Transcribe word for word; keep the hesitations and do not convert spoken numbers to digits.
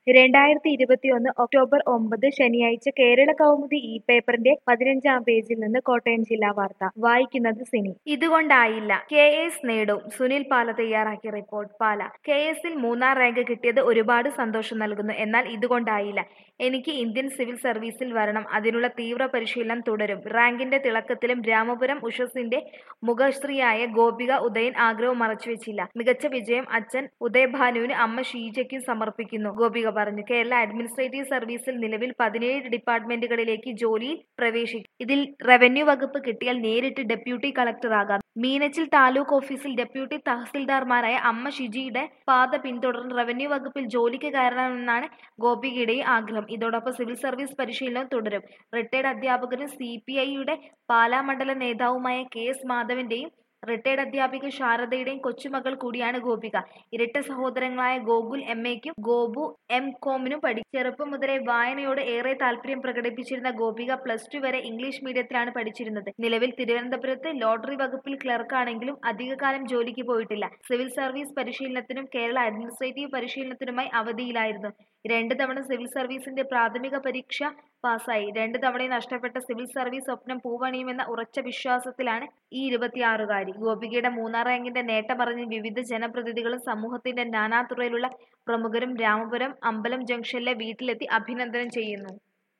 രണ്ടായിരത്തി ഇരുപത്തിയൊന്ന് ഒക്ടോബർ ഒമ്പത് ശനിയാഴ്ച കേരള കൗമുദി ഇ പേപ്പറിന്റെ പതിനഞ്ചാം പേജിൽ നിന്ന് കോട്ടയം ജില്ലാ വാർത്ത വായിക്കുന്നത് സിനി. ഇതുകൊണ്ടായില്ല കെ എസ് നേടും. സുനിൽ പാല തയ്യാറാക്കിയ റിപ്പോർട്ട്. പാല. കെ എസിൽ മൂന്നാം റാങ്ക് കിട്ടിയത് ഒരുപാട് സന്തോഷം നൽകുന്നു. എന്നാൽ ഇതുകൊണ്ടായില്ല. എനിക്ക് ഇന്ത്യൻ സിവിൽ സർവീസിൽ വരണം. അതിനുള്ള തീവ്ര പരിശീലനം തുടരും. റാങ്കിന്റെ തിളക്കത്തിലും രാമപുരം ഉഷസിന്റെ മുഖശ്രീയായ ഗോപിക ഉദയൻ ആഗ്രഹം മറച്ചുവെച്ചില്ല. മികച്ച വിജയം അച്ഛൻ ഉദയഭാനുവിന് അമ്മ ഷീജയ്ക്കും സമർപ്പിക്കുന്നു. ഗോപിക പറഞ്ഞു. കേരള അഡ്മിനിസ്ട്രേറ്റീവ് സർവീസിൽ നിലവിൽ പതിനേഴ് ഡിപ്പാർട്ട്മെന്റുകളിലേക്ക് ജോലിയിൽ പ്രവേശിക്കും. ഇതിൽ റവന്യൂ വകുപ്പ് കിട്ടിയാൽ നേരിട്ട് ഡെപ്യൂട്ടി കളക്ടറാകാം. മീനച്ചിൽ താലൂക്ക് ഓഫീസിൽ ഡെപ്യൂട്ടി തഹസിൽദാർമാരായ അമ്മ ഷിജിയുടെ പാത പിന്തുടർന്ന് റവന്യൂ വകുപ്പിൽ ജോലിക്ക് കയറണമെന്നാണ് ഗോപികയുടെയും ആഗ്രഹം. ഇതോടൊപ്പം സിവിൽ സർവീസ് പരിശീലനവും തുടരും. റിട്ടയർഡ് അധ്യാപകരും സി പി ഐയുടെ പാലാ മണ്ഡല നേതാവുമായ കെ എസ് മാധവന്റെയും റിട്ടയർഡ് അധ്യാപിക ശാരദയുടെയും കൊച്ചുമകൾ കൂടിയാണ് ഗോപിക. ഇരട്ട സഹോദരങ്ങളായ ഗോകുൽ എം എക്കും ഗോപു എം കോമിനും പഠിക്കും. ചെറുപ്പം മുതലേ വായനയോട് ഏറെ താല്പര്യം പ്രകടിപ്പിച്ചിരുന്ന ഗോപിക പ്ലസ് ടു വരെ ഇംഗ്ലീഷ് മീഡിയത്തിലാണ് പഠിച്ചിരുന്നത്. നിലവിൽ തിരുവനന്തപുരത്ത് ലോട്ടറി വകുപ്പിൽ ക്ലർക്കാണെങ്കിലും അധികകാലം ജോലിക്ക് പോയിട്ടില്ല. സിവിൽ സർവീസ് പരിശീലനത്തിനും കേരള അഡ്മിനിസ്ട്രേറ്റീവ് പരിശീലനത്തിനുമായി അവധിയിലായിരുന്നു. രണ്ട് തവണ സിവിൽ സർവീസിന്റെ പ്രാഥമിക പരീക്ഷ പാസായി. രണ്ട് തവണയും നഷ്ടപ്പെട്ട സിവിൽ സർവീസ് സ്വപ്നം പൂവണിയുമെന്ന ഉറച്ച വിശ്വാസത്തിലാണ് ഈ ഇരുപത്തിയാറുകാരി. ഗോപികയുടെ മൂന്നാം റാങ്കിന്റെ നേട്ടമറിഞ്ഞ് വിവിധ ജനപ്രതിനിധികളും സമൂഹത്തിന്റെ നാനാതുറയിലുള്ള പ്രമുഖരും രാമപുരം അമ്പലം ജംഗ്ഷനിലെ വീട്ടിലെത്തി അഭിനന്ദനം ചെയ്യുന്നു.